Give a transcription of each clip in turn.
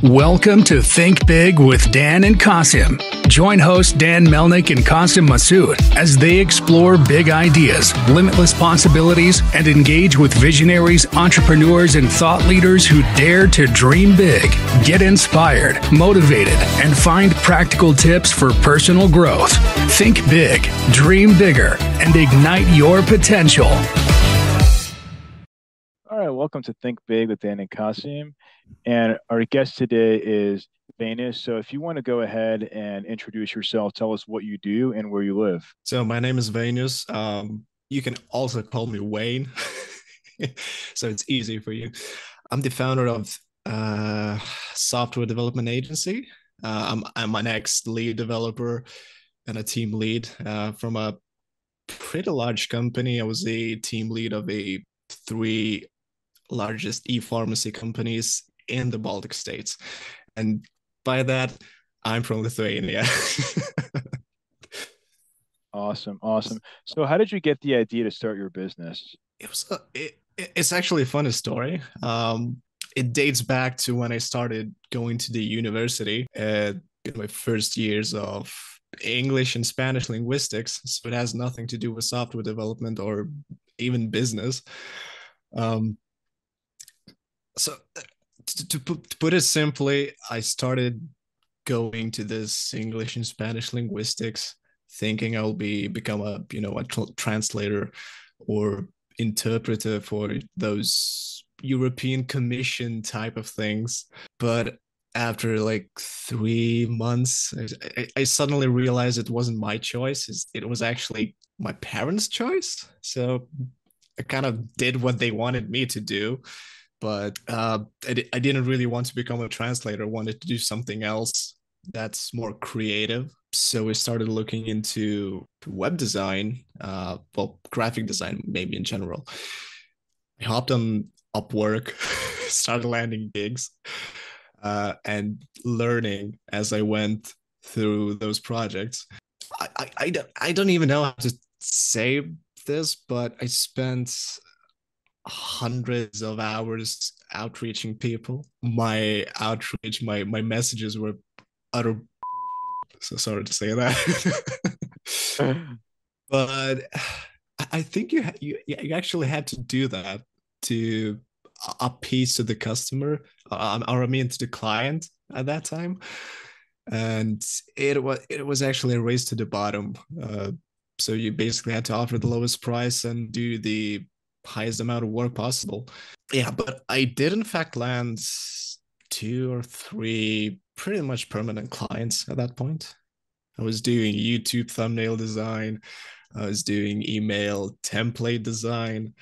Welcome to Think Big with Dan and Kasim. Join hosts Dan Melnick and Kasim Masood as they explore big ideas, limitless possibilities, and engage with visionaries, entrepreneurs, and thought leaders who dare to dream big, get inspired, motivated, and find practical tips for personal growth. Think big, dream bigger, and ignite your potential. All right, welcome to Think Big with Dan and Kasim. And our guest today is Venus. So if you want to go ahead and introduce yourself, tell us what you do and where you live. So my name is Venus. You can also call me Wayne, so it's easy for you. I'm the founder of software development agency. I'm an ex-lead developer and a team lead from a pretty large company. I was a team lead of a three largest e-pharmacy companies in the Baltic states. And by that, I'm from Lithuania. Awesome, awesome. So how did you get the idea to start your business? It's actually a funny story. It dates back to when I started going to the university in my first years of English and Spanish linguistics. So it has nothing to do with software development or even business. So to put it simply, I started going to this English and Spanish linguistics, thinking I'll become a translator or interpreter for those European Commission type of things. But after like 3 months, I suddenly realized it wasn't my choice. It was actually my parents' choice. So I kind of did what they wanted me to do. But I didn't really want to become a translator. I wanted to do something else that's more creative. So we started looking into web design, graphic design, maybe in general. I hopped on Upwork, started landing gigs, and learning as I went through those projects. I don't even know how to say this, but I spent hundreds of hours outreaching people. My outreach, my messages were utter. So sorry to say that, but I think you actually had to do that to appease to the customer, or I mean to the client at that time, and it was actually a race to the bottom. So you basically had to offer the lowest price and do the highest amount of work possible. Yeah, but I did in fact land 2 or 3 pretty much permanent clients at that point. I was doing YouTube thumbnail design. I was doing email template design.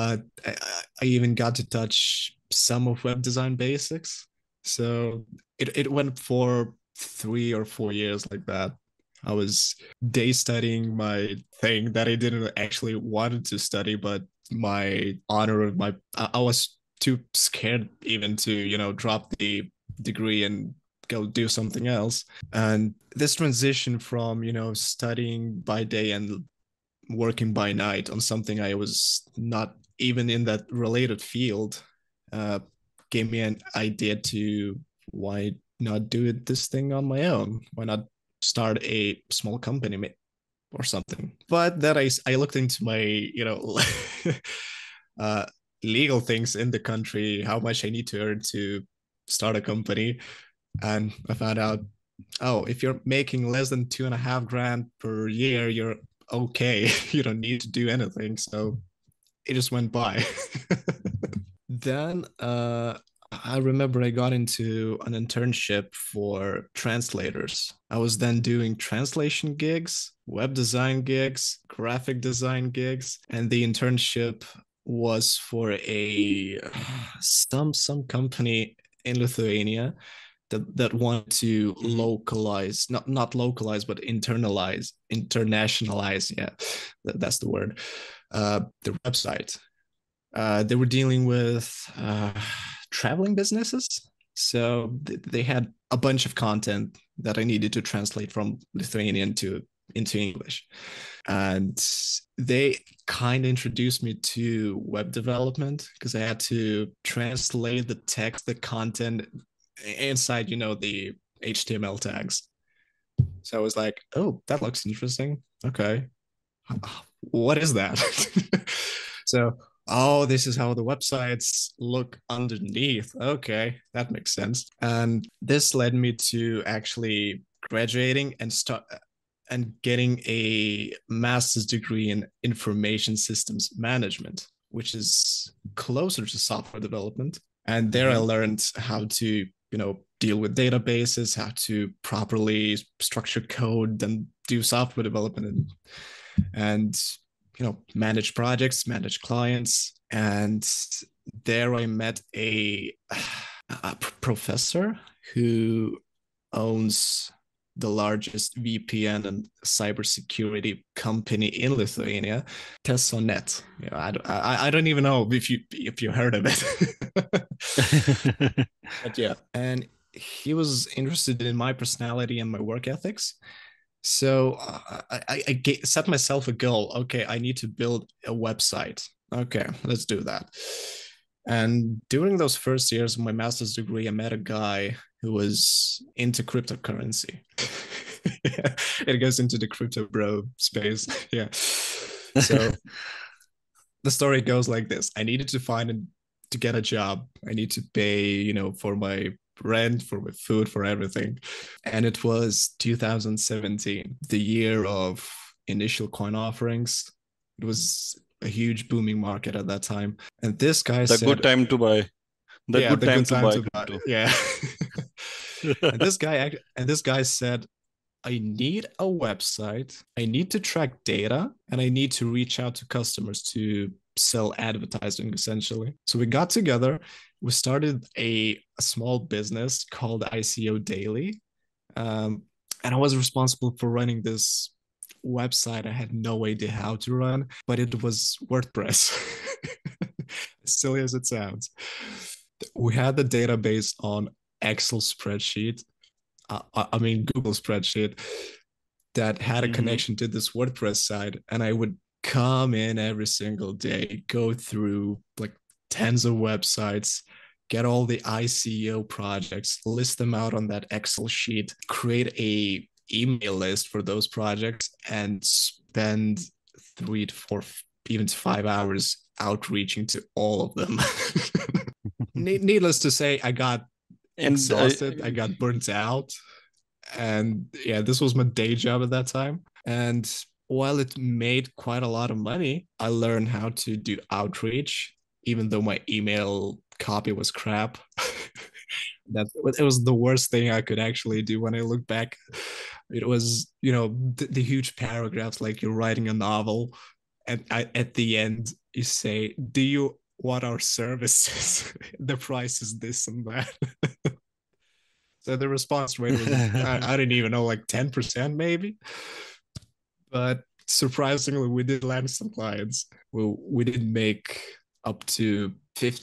I even got to touch some of web design basics. So it went for 3 or 4 years like that. I was day studying my thing that I didn't actually wanted to study, but my honor of I was too scared even to drop the degree and go do something else. And this transition from studying by day and working by night on something I was not even in that related field gave me an idea to why not do this thing on my own. Why not start a small company or something? But then I looked into my legal things in the country, how much I need to earn to start a company, and I found out, oh, if you're making less than 2.5 grand per year, you're okay. You don't need to do anything. So it just went by. Then I remember I got into an internship for translators. I was then doing translation gigs, web design gigs, graphic design gigs, and the internship was for some company in Lithuania that wanted to localize, not localize, but internationalize. Yeah, that's the word. The website. They were dealing with traveling businesses. So they had a bunch of content that I needed to translate from Lithuanian into English. And they kind of introduced me to web development because I had to translate the text, the content inside, the HTML tags. So I was like, oh, that looks interesting. Okay. What is that? So, oh, this is how the websites look underneath. Okay, that makes sense. And this led me to actually graduating and getting a master's degree in information systems management, which is closer to software development. And there I learned how to, deal with databases, how to properly structure code and do software development and manage projects, manage clients. And there I met a professor who owns the largest VPN and cybersecurity company in Lithuania, Tesonet. I don't even know if you heard of it. But yeah, and he was interested in my personality and my work ethics. So I set myself a goal. Okay, I need to build a website. Okay, let's do that. And during those first years of my master's degree, I met a guy who was into cryptocurrency. It goes into the crypto bro space. Yeah. So the story goes like this. I needed to get a job. I need to pay, for my rent, for my food, for everything. And it was 2017, the year of initial coin offerings. It was a huge booming market at that time. And this guy The said, good time to buy. The good time to buy crypto. Yeah. And this guy said, I need a website, I need to track data, and I need to reach out to customers to sell advertising, essentially. So we got together, we started a small business called ICO Daily. And I was responsible for running this website. I had no idea how to run, but it was WordPress. As silly as it sounds. We had the database on Excel spreadsheet. Google spreadsheet that had a connection to this WordPress site. And I would come in every single day, go through like tens of websites, get all the ICO projects, list them out on that Excel sheet, create a email list for those projects, and spend 3 to 4, even to 5 hours outreaching to all of them. Needless to say, I got exhausted. I got burnt out. And yeah, this was my day job at that time. And while it made quite a lot of money, I learned how to do outreach, even though my email copy was crap. It was the worst thing I could actually do when I look back. It was, the huge paragraphs like you're writing a novel. And at the end, you say, do you want our services? The price is this and that. So the response rate was, I didn't even know, like 10% maybe. But surprisingly, we did land some clients. We did make up to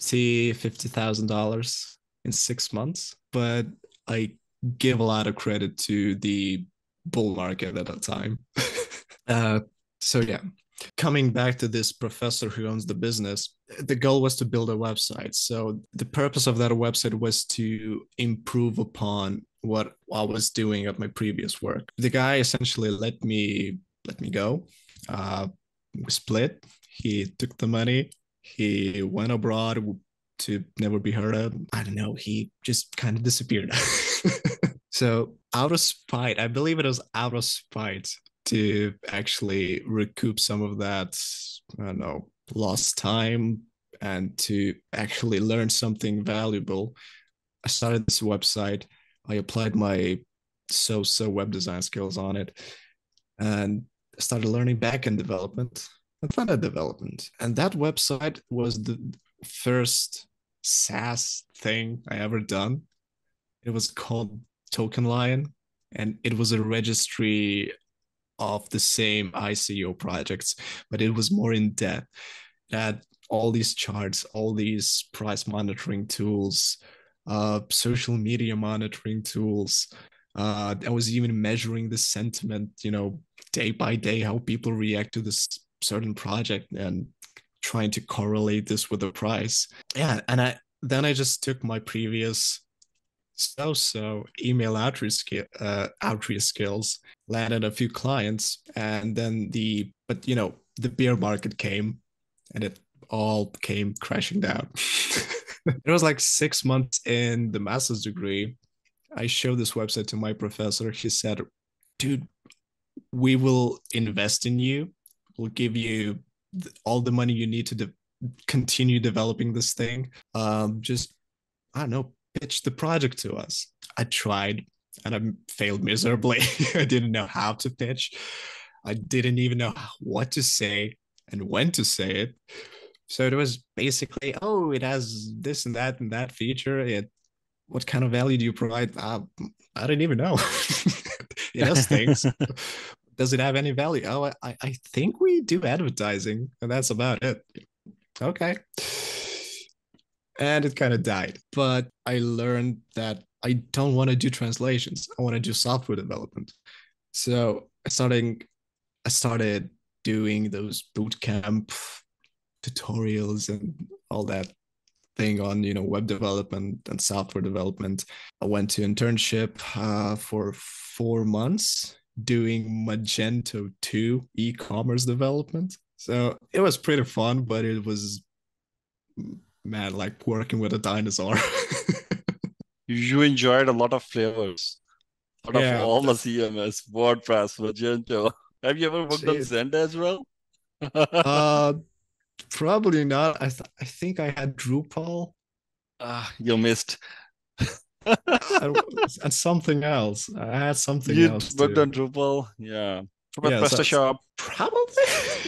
$50,000 in 6 months. But I give a lot of credit to the bull market at that time. So yeah. Coming back to this professor who owns the business, the goal was to build a website. So the purpose of that website was to improve upon what I was doing at my previous work. The guy essentially let me go. We split. He took the money. He went abroad to never be heard of. I don't know. He just kind of disappeared. So out of spite, I believe it was out of spite, to actually recoup some of that, I don't know, lost time and to actually learn something valuable, I started this website. I applied my so web design skills on it and started learning backend development and front-end development. And that website was the first SaaS thing I ever done. It was called Token Lion, and it was a registry of the same ICO projects, but it was more in depth. It had all these charts, all these price monitoring tools, social media monitoring tools. I was even measuring the sentiment, day by day, how people react to this certain project and trying to correlate this with the price. Yeah, and I just took my previous so email outreach skills, landed a few clients, and then the bear market came, and it all came crashing down. It was like 6 months in the master's degree. I showed this website to my professor. He said, dude, we will invest in you. We'll give you all the money you need to continue developing this thing. Just, I don't know, pitch the project to us. I tried and I failed miserably. I didn't know how to pitch. I didn't even know what to say and when to say it. So it was basically, oh, it has this and that feature. What kind of value do you provide? I didn't even know. It has things. Does it have any value? Oh, I think we do advertising, and that's about it. Okay. And it kind of died. But I learned that I don't want to do translations. I want to do software development. So I started doing those bootcamp tutorials and all that thing on web development and software development. I went to internship for 4 months doing Magento 2 e-commerce development. So it was pretty fun, but it was, man, like working with a dinosaur. You enjoyed a lot of flavors out of all the CMS, WordPress, Magento. Have you ever worked on Zendesk as well? Probably not. I think I had Drupal. You missed. And something else. I had something else. You worked on Drupal, yeah. PrestaShop. Probably.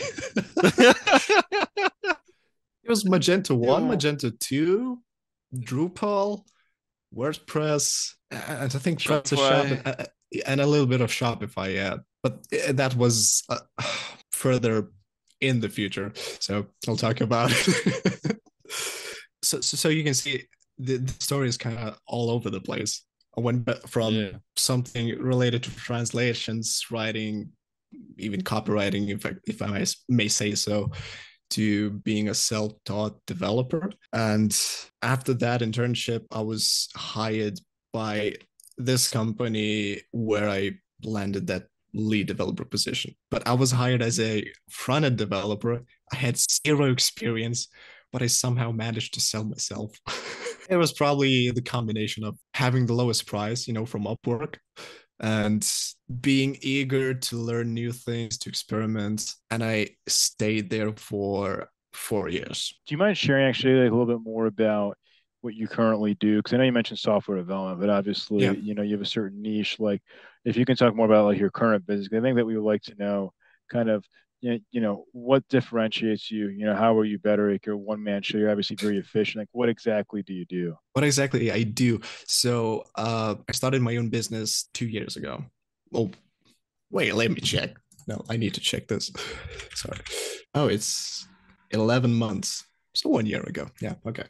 It was Magento 1, Magento 2, Drupal, WordPress, and I think PrestaShop and a little bit of Shopify, yeah. But that was further in the future, so I'll talk about it. so you can see the story is kind of all over the place. I went from something related to translations, writing, even copywriting, if I may say so, to being a self-taught developer. And after that internship, I was hired by this company where I landed that lead developer position. But I was hired as a front-end developer. I had zero experience, but I somehow managed to sell myself. It was probably the combination of having the lowest price, from Upwork, and being eager to learn new things, to experiment. And I stayed there for 4 years. Do you mind sharing actually like a little bit more about what you currently do? Because I know you mentioned software development, but obviously, you have a certain niche. Like, if you can talk more about like your current business, I think that we would like to know kind of, what differentiates you. How are you better? Like, you're a one-man show. You're obviously very efficient. Like, what exactly do you do? What exactly I do? So I started my own business 2 years ago. Oh, wait, let me check. No, I need to check this. Sorry. Oh, it's 11 months. So 1 year ago. Yeah, okay.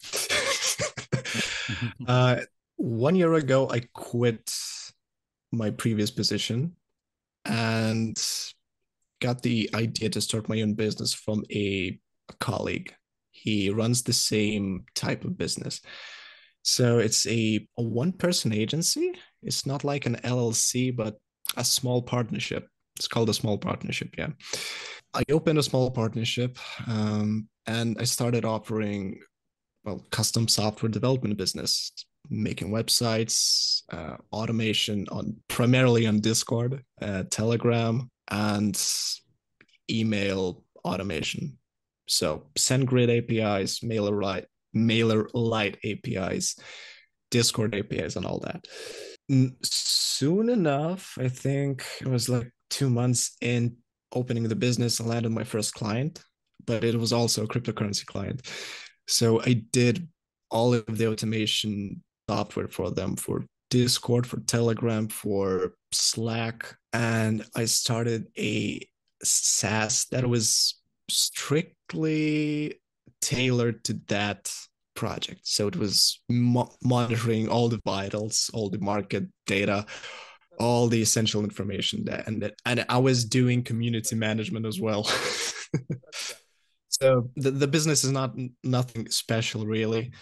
1 year ago, I quit my previous position and got the idea to start my own business from a colleague. He runs the same type of business. So it's a one-person agency. It's not like an LLC, but a small partnership. It's called a small partnership, yeah. I opened a small partnership and I started offering, custom software development business, making websites, automation primarily on Discord, Telegram, and email automation. So SendGrid APIs, MailerLite APIs, Discord APIs, and all that. Soon enough, I think it was like 2 months in opening the business, I landed my first client, but it was also a cryptocurrency client. So I did all of the automation software for them, for Discord, for Telegram, for Slack. And I started a SaaS that was strictly tailored to that project. So it was monitoring all the vitals, all the market data, all the essential information there. And I was doing community management as well. So the business is nothing special really.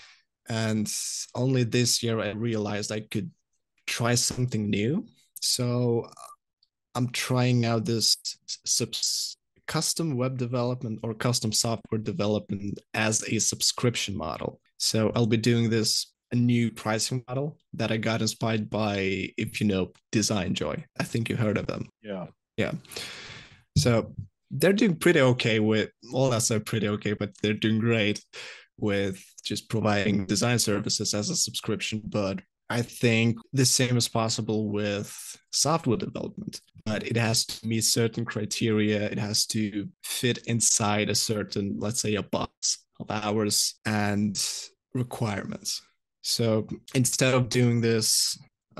And only this year I realized I could try something new. So I'm trying out this custom web development or custom software development as a subscription model. So I'll be doing this a new pricing model that I got inspired by, if you know, Design Joy. I think you heard of them. Yeah. Yeah. So they're doing pretty okay with, well, that's not pretty okay, but they're doing great with just providing design services as a subscription. But I think the same is possible with software development, but it has to meet certain criteria. It has to fit inside a certain, let's say, a box of hours and requirements. So instead of doing this,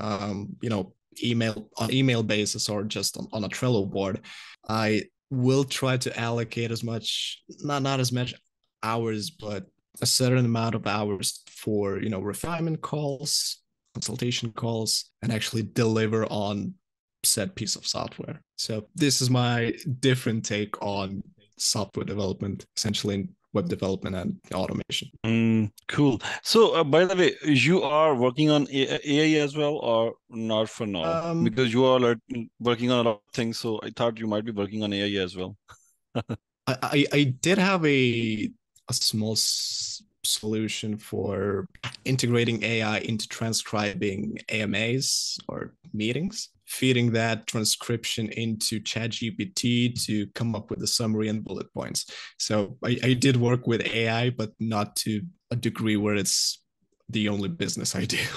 email basis or just on a Trello board, I will try to allocate as much, not as much hours, but a certain amount of hours for refinement calls, consultation calls, and actually deliver on said piece of software. So this is my different take on software development, essentially in web development and automation. Cool. So, by the way, you are working on AI as well, or not for now? Because you all are working on a lot of things, so I thought you might be working on AI as well. I did have a small solution for integrating AI into transcribing AMAs or meetings, feeding that transcription into ChatGPT to come up with a summary and bullet points. So I did work with AI, but not to a degree where it's the only business I do.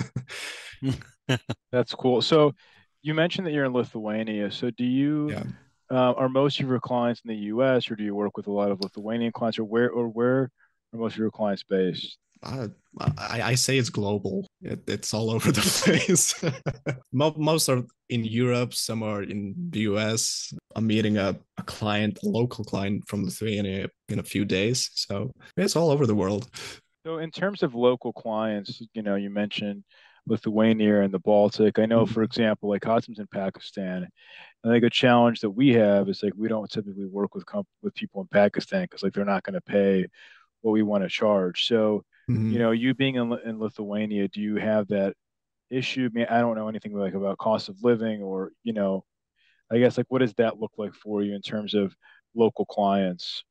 That's cool. So you mentioned that you're in Lithuania. So do you, Yeah. are most of your clients in the US, or do you work with a lot of Lithuanian clients, or where are most of your clients based? I say it's global. It's all over the place. Most are in Europe, some are in the US. I'm meeting a local client from Lithuania in a few days. So it's all over the world. So in terms of local clients, you mentioned Lithuania and the Baltic. I know, for example, like Qasim's in Pakistan. I think a challenge that we have is like we don't typically work with people in Pakistan because like they're not going to pay what we want to charge. So, you being in Lithuania, do you have that issue? I mean, I don't know anything like about cost of living or, I guess like what does that look like for you in terms of local clients?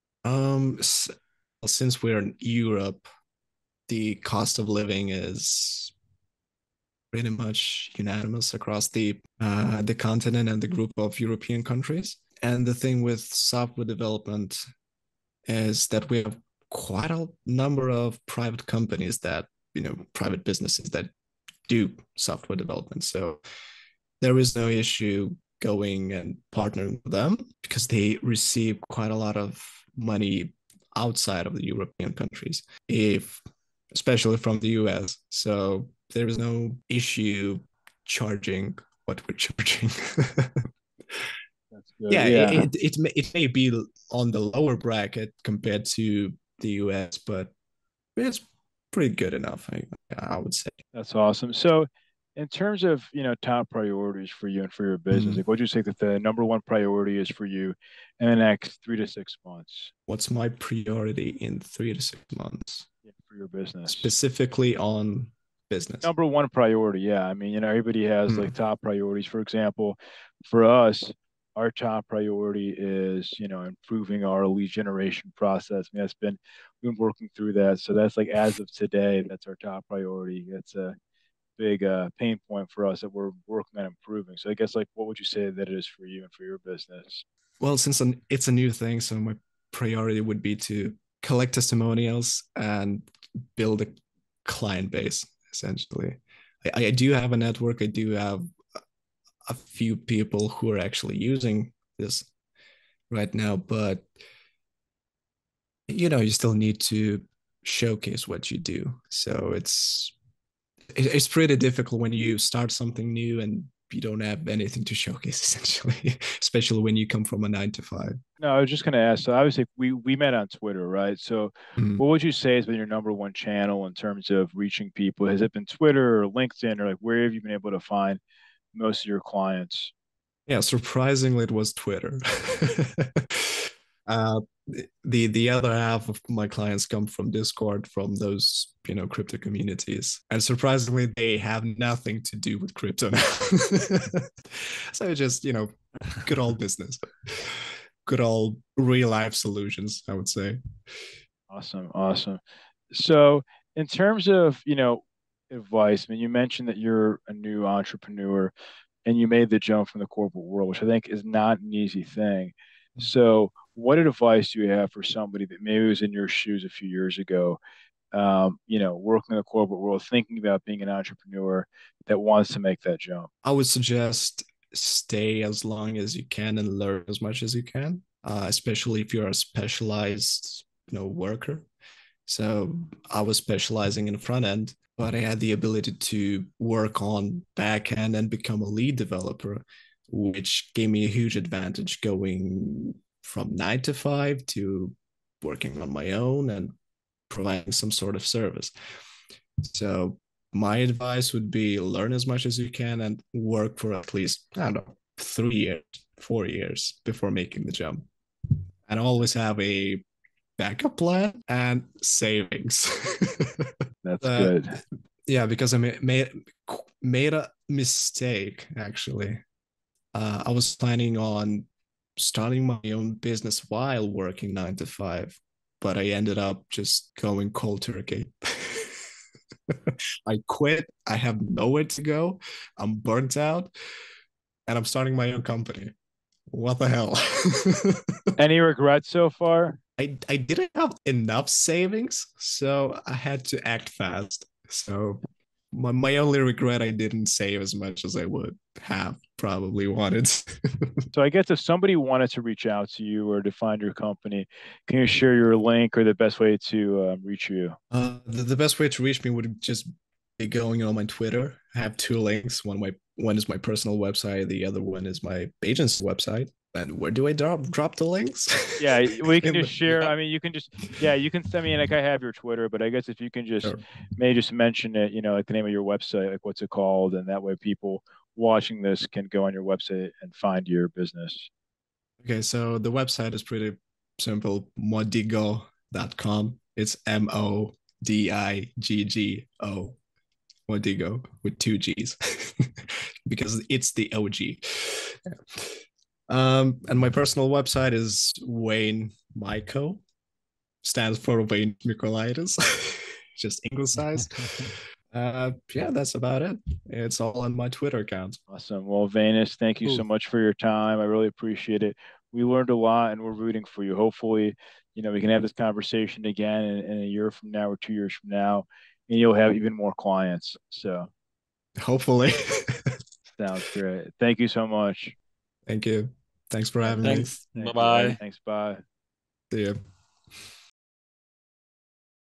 Since we're in Europe, the cost of living is pretty much unanimous across the continent and the group of European countries. And the thing with software development is that we have quite a number of private companies that, private businesses that do software development. So there is no issue going and partnering with them because they receive quite a lot of money outside of the European countries, especially from the US. So there is no issue charging what we're charging. That's good. Yeah, Yeah. it may be on the lower bracket compared to the US, but it's pretty good enough, I would say. That's awesome. So, in terms of top priorities for you and for your business, like what do you say that the number one priority is for you in the next 3 to 6 months? What's my priority in 3 to 6 months? Yeah, for your business, specifically on business. Number one priority, yeah. I mean, everybody has like top priorities. For example, for us, our top priority is improving our lead generation process. I mean, we've been working through that. So that's like as of today, that's our top priority. That's a big pain point for us that we're working on improving. So I guess like what would you say that it is for you and for your business? Well, since it's a new thing, so my priority would be to collect testimonials and build a client base, essentially. I do have a network. I do have a few people who are actually using this right now, but you still need to showcase what you do. So it's pretty difficult when you start something new and you don't have anything to showcase, essentially, especially when you come from a 9 to 5. No, I was just going to ask. So obviously we met on Twitter, right? So what would you say has been your number one channel in terms of reaching people? Has it been Twitter or LinkedIn, or like where have you been able to find most of your clients? Yeah, surprisingly, it was Twitter. the other half of my clients come from Discord, from those crypto communities, and surprisingly they have nothing to do with crypto now. So just good old business, good old real life solutions, I would say. Awesome. So in terms of, advice, I mean, you mentioned that you're a new entrepreneur and you made the jump from the corporate world, which I think is not an easy thing. So what advice do you have for somebody that maybe was in your shoes a few years ago, working in the corporate world, thinking about being an entrepreneur that wants to make that jump? I would suggest stay as long as you can and learn as much as you can, especially if you're a specialized, worker. So I was specializing in front end, but I had the ability to work on back end and become a lead developer, which gave me a huge advantage going from 9 to 5 to working on my own and providing some sort of service. So my advice would be learn as much as you can and work for at least, I don't know, 3 years, 4 years before making the jump. And always have a backup plan and savings. That's good. Yeah, because I made a mistake, actually. I was planning on starting my own business while working 9 to 5, but I ended up just going cold turkey. I quit. I have nowhere to go. I'm burnt out, and I'm starting my own company. What the hell? Any regrets so far? I didn't have enough savings, so I had to act fast. So my only regret, I didn't save as much as I would have probably wanted. So I guess if somebody wanted to reach out to you or to find your company, can you share your link or the best way to reach you? The best way to reach me would just be going on my Twitter. I have two links. One is my personal website. The other one is my agent's website. And where do I drop the links? Yeah, we can just share. I mean, you can just, yeah, you can send me, like I have your Twitter, but I guess if you can just Sure. may just mention it, like the name of your website, like what's it called, and that way people watching this can go on your website and find your business. Okay, so the website is pretty simple, modigo.com. It's Modiggo, Modigo with two G's because it's the OG. And my personal website is Wayne Myco, stands for Wayne Mykolaitis, just anglicized. Yeah, that's about it. It's all on my Twitter account. Awesome. Well, Venus, thank you so much for your time. I really appreciate it. We learned a lot and we're rooting for you. Hopefully, we can have this conversation again in a year from now or 2 years from now, and you'll have even more clients. So Hopefully. sounds great. Thank you so much. Thank you. Thanks for having me. Thanks. Bye bye. Thanks. Bye. See you.